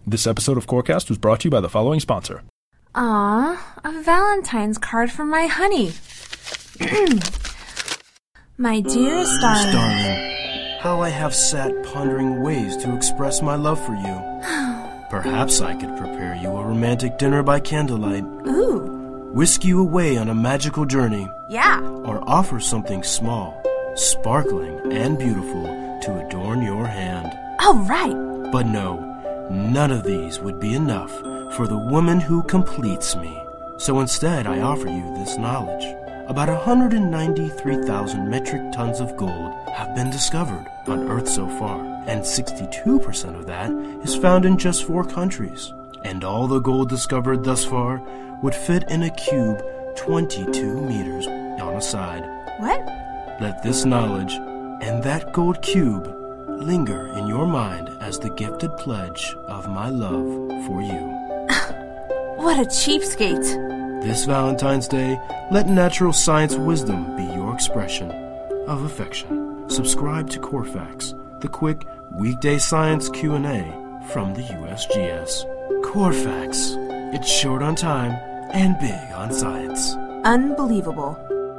This episode of Corecast was brought to you by the following sponsor. Aw, a Valentine's card from my honey. My dearest darling. Darling, how I have sat pondering ways to express my love for you. Perhaps I could prepare you a romantic dinner by candlelight. Ooh. Whisk you away on a magical journey. Yeah. Or offer something small, sparkling, and beautiful to adorn your hand. Oh, right. But no, none of these would be enough for the woman who completes me. So instead, I offer you this knowledge. About 193,000 metric tons of gold have been discovered on Earth so far, and 62% of that is found in just 4 countries. And all the gold discovered thus far would fit in a cube 22 meters on a side. What? Let this knowledge and that gold cube linger in your mind as the gifted pledge of my love for you. What a cheapskate. This Valentine's Day, let natural science wisdom be your expression of affection. Subscribe to Corefacts, the quick weekday science Q&A from the USGS. Corefacts, it's short on time and big on science. Unbelievable.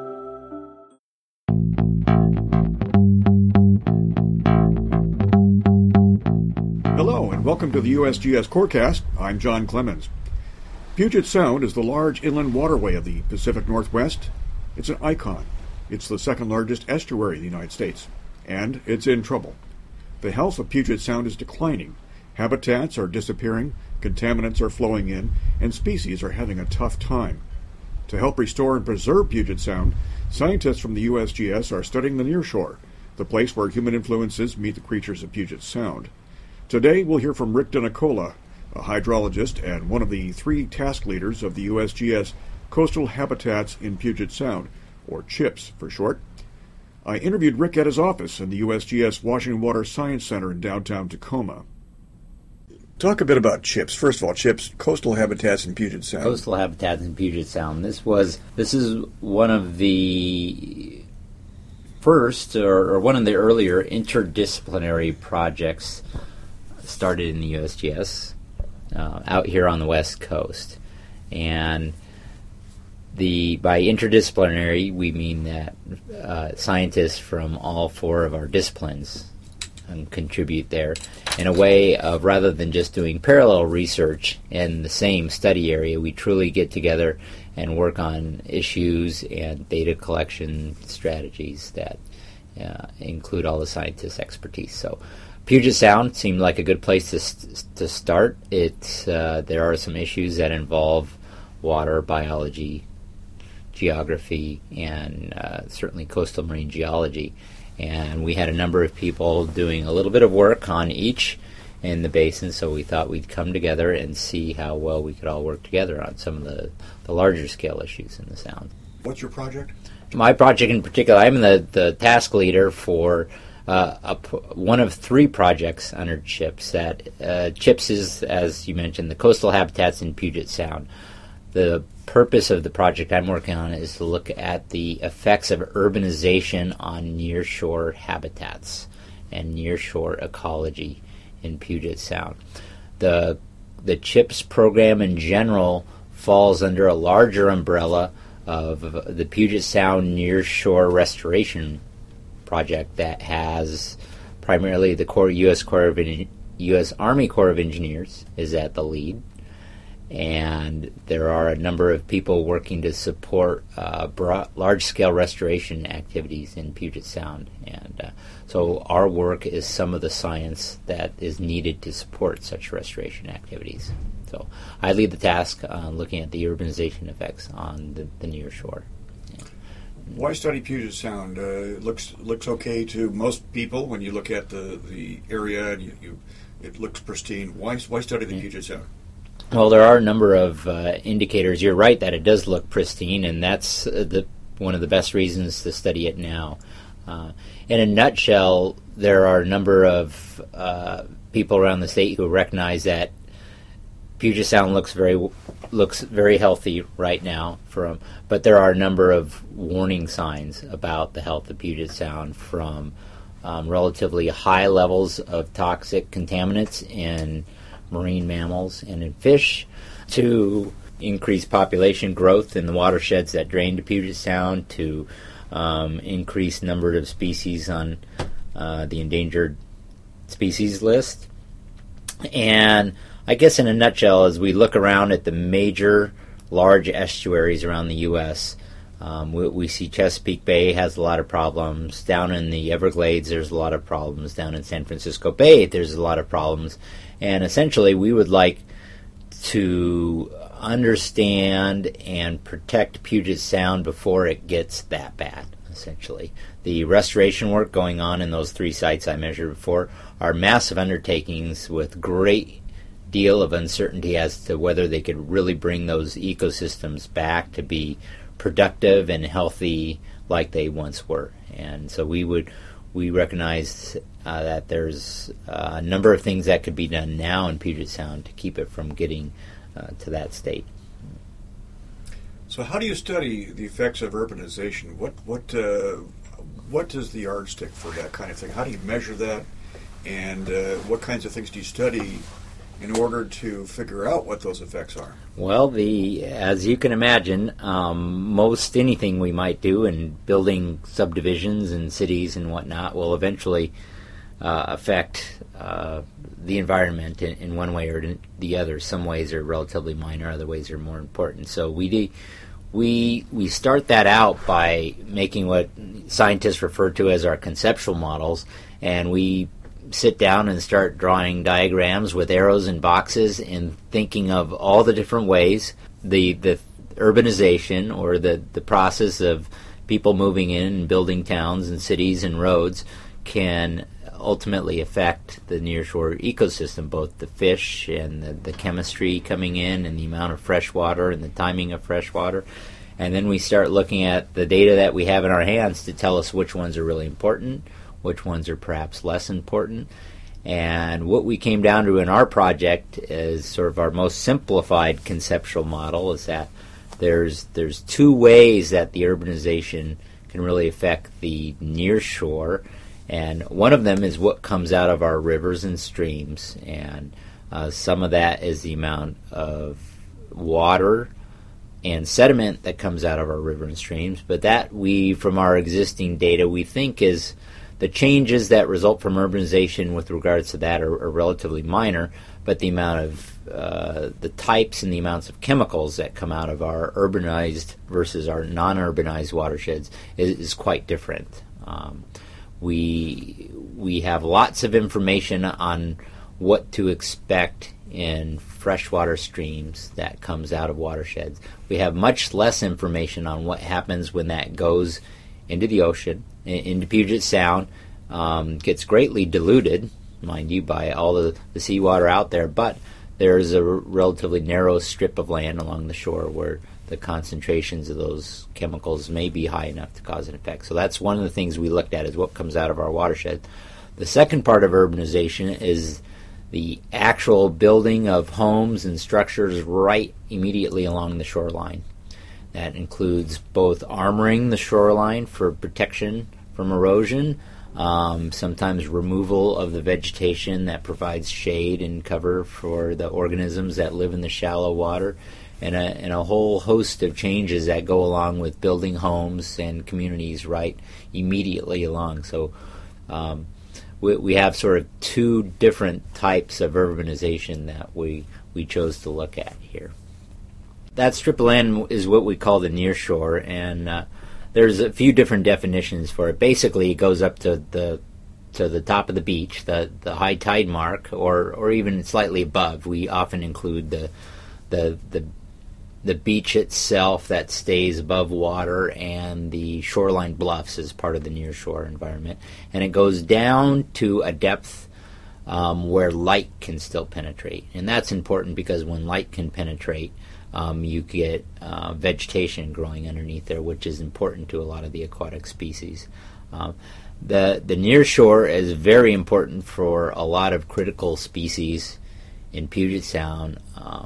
Hello and welcome to the USGS Corecast. I'm John Clemens. Puget Sound is the large inland waterway of the Pacific Northwest. It's an icon. It's the second largest estuary in the United States, and it's in trouble. The health of Puget Sound is declining. Habitats are disappearing, contaminants are flowing in, and species are having a tough time. To help restore and preserve Puget Sound, scientists from the USGS are studying the nearshore, the place where human influences meet the creatures of Puget Sound. Today we'll hear from Rick DeNicola, a hydrologist and one of the 3 task leaders of the USGS Coastal Habitats in Puget Sound, or CHIPS for short. I interviewed Rick at his office in the USGS Washington Water Science Center in downtown Tacoma. Talk a bit about CHIPS. First of all, CHIPS, Coastal Habitats in Puget Sound. Coastal Habitats in Puget Sound. This is one of the first, or one of the earlier interdisciplinary projects started in the USGS out here on the West Coast. And by interdisciplinary, we mean that scientists from all 4 of our disciplines contribute there in a way of, rather than just doing parallel research in the same study area, we truly get together and work on issues and data collection strategies that include all the scientists' expertise. So Puget Sound seemed like a good place to start. There are some issues that involve water, biology, geography, and certainly coastal marine geology. And we had a number of people doing a little bit of work on each in the basin, so we thought we'd come together and see how well we could all work together on some of the larger scale issues in the Sound. What's your project? My project in particular, I'm the task leader for one of 3 projects under CHIPS. CHIPS is, as you mentioned, the Coastal Habitats in Puget Sound. The purpose of the project I'm working on is to look at the effects of urbanization on nearshore habitats and nearshore ecology in Puget Sound. The CHIPS program in general falls under a larger umbrella of the Puget Sound Nearshore Restoration Project that has primarily the U.S. Army Corps of Engineers is at the lead, and there are a number of people working to support large-scale restoration activities in Puget Sound, and so our work is some of the science that is needed to support such restoration activities. So I lead the task on looking at the urbanization effects on the near shore. Why study Puget Sound? It looks okay to most people when you look at the area and it looks pristine. Why study the Puget Sound? Well, there are a number of indicators. You're right that it does look pristine, and that's one of the best reasons to study it now. In a nutshell, there are a number of people around the state who recognize that Puget Sound looks very healthy right now, but there are a number of warning signs about the health of Puget Sound from relatively high levels of toxic contaminants in marine mammals and in fish, to increase population growth in the watersheds that drain to Puget Sound, to increase number of species on the endangered species list. And I guess in a nutshell, as we look around at the major large estuaries around the U.S., we see Chesapeake Bay has a lot of problems. Down in the Everglades, there's a lot of problems. Down in San Francisco Bay, there's a lot of problems. And essentially, we would like to understand and protect Puget Sound before it gets that bad, essentially. The restoration work going on in those 3 sites I measured before are massive undertakings with great deal of uncertainty as to whether they could really bring those ecosystems back to be productive and healthy like they once were. And so we recognize that there's a number of things that could be done now in Puget Sound to keep it from getting to that state. So how do you study the effects of urbanization? What is the yardstick for that kind of thing? How do you measure that? And what kinds of things do you study in order to figure out what those effects are? Well, as you can imagine, most anything we might do in building subdivisions and cities and whatnot will eventually affect the environment in one way or the other. Some ways are relatively minor, other ways are more important. So we start that out by making what scientists refer to as our conceptual models, and we sit down and start drawing diagrams with arrows and boxes and thinking of all the different ways the urbanization, or the process of people moving in and building towns and cities and roads, can ultimately affect the nearshore ecosystem, both the fish and the chemistry coming in and the amount of fresh water and the timing of fresh water. And then we start looking at the data that we have in our hands to tell us which ones are really important, which ones are perhaps less important. And what we came down to in our project is sort of our most simplified conceptual model is that there's 2 ways that the urbanization can really affect the near shore, and one of them is what comes out of our rivers and streams, and some of that is the amount of water and sediment that comes out of our river and streams, but that from our existing data, we think is the changes that result from urbanization with regards to that are relatively minor, but the amount of the types and the amounts of chemicals that come out of our urbanized versus our non-urbanized watersheds is quite different. We have lots of information on what to expect in freshwater streams that comes out of watersheds. We have much less information on what happens when that goes into the ocean, into Puget Sound, gets greatly diluted, mind you, by all the seawater out there, but there's a relatively narrow strip of land along the shore where the concentrations of those chemicals may be high enough to cause an effect. So that's one of the things we looked at, is what comes out of our watershed. The second part of urbanization is the actual building of homes and structures right immediately along the shoreline. That includes both armoring the shoreline for protection from erosion, sometimes removal of the vegetation that provides shade and cover for the organisms that live in the shallow water, and a whole host of changes that go along with building homes and communities right immediately along. So we have sort of 2 different types of urbanization that we chose to look at here. That strip of land is what we call the near shore, and there's a few different definitions for it. Basically, it goes up to the top of the beach, the high tide mark, or even slightly above. We often include the beach itself that stays above water and the shoreline bluffs as part of the near shore environment, and it goes down to a depth where light can still penetrate, and that's important because when light can penetrate, you get vegetation growing underneath there, which is important to a lot of the aquatic species. The near shore is very important for a lot of critical species in Puget Sound,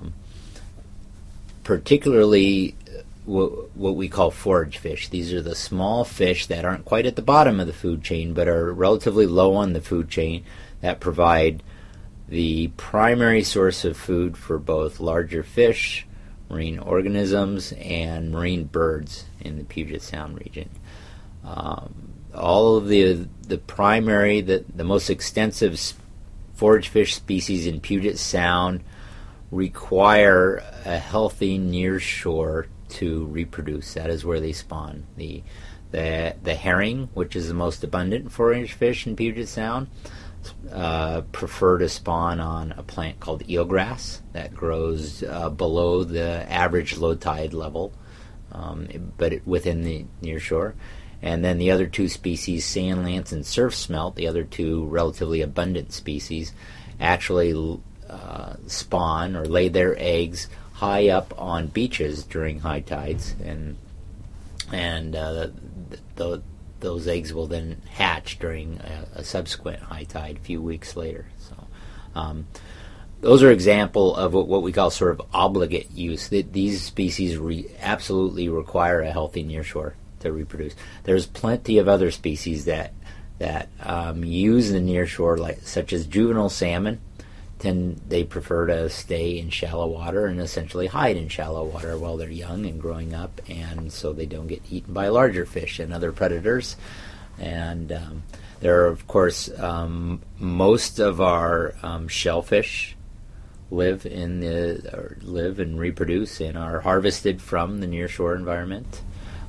particularly what we call forage fish. These are the small fish that aren't quite at the bottom of the food chain, but are relatively low on the food chain, that provide the primary source of food for both larger fish, marine organisms, and marine birds in the Puget Sound region. All of the primary, the most extensive forage fish species in Puget Sound require a healthy near shore to reproduce. That is where they spawn. The herring, which is the most abundant forage fish in Puget Sound, prefer to spawn on a plant called eelgrass that grows below the average low tide level, but within the near shore. And then the other two species, sand lance and surf smelt, the other two relatively abundant species, actually spawn or lay their eggs high up on beaches during high tides, and those eggs will then hatch during a subsequent high tide a few weeks later. So those are example of what we call sort of obligate use. These species absolutely require a healthy nearshore to reproduce. There's plenty of other species that use the nearshore, such as juvenile salmon. They prefer to stay in shallow water and essentially hide in shallow water while they're young and growing up, and so they don't get eaten by larger fish and other predators. And there are, of course, most of our shellfish live and reproduce and are harvested from the nearshore environment.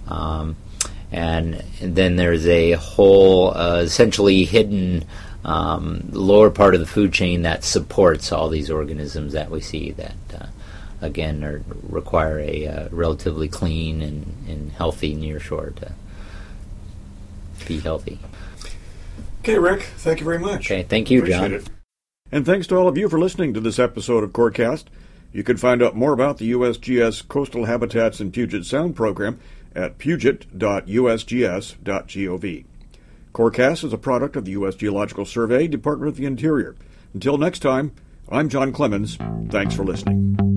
And then there's a whole essentially hidden lower part of the food chain that supports all these organisms that we see that, again, require a relatively clean and healthy nearshore to be healthy. Okay, Rick, thank you very much. Okay, thank you, Appreciate John. it. And thanks to all of you for listening to this episode of CoreCast. You can find out more about the USGS Coastal Habitats in Puget Sound program at puget.usgs.gov. CoreCast is a product of the U.S. Geological Survey, Department of the Interior. Until next time, I'm John Clemens. Thanks for listening.